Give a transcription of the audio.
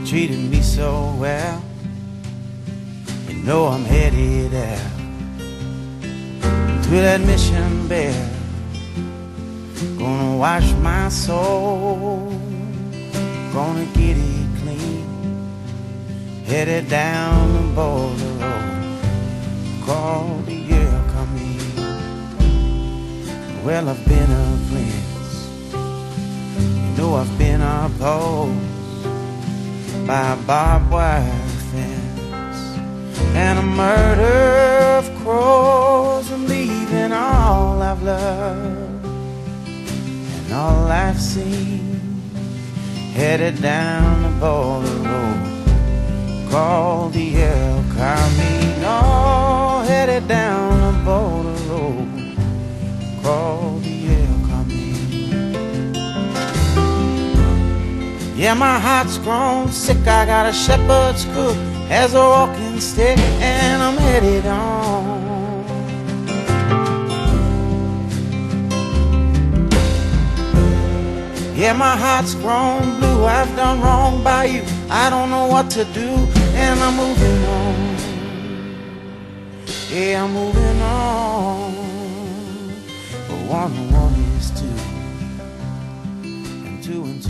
treated me so well. You know I'm headed out to that mission bell. Gonna wash my soul, gonna get it clean. Headed down the border road called the El Camino. Well, I've been a prince, you know I've been opposed by a barbed wire fence and a murder of crows. I'm leaving all I've loved and all I've seen, headed down the border road called the El Camino. Headed down the border road called the El Camino. Yeah, my heart's grown sick, I got a shepherd's crook as a walking stick, and I'm headed on. Yeah, my heart's grown blue, I've done wrong by you, I don't know what to do, and I'm moving on. Yeah, I'm moving on. But 1 and 1 is 2, and 2 and 2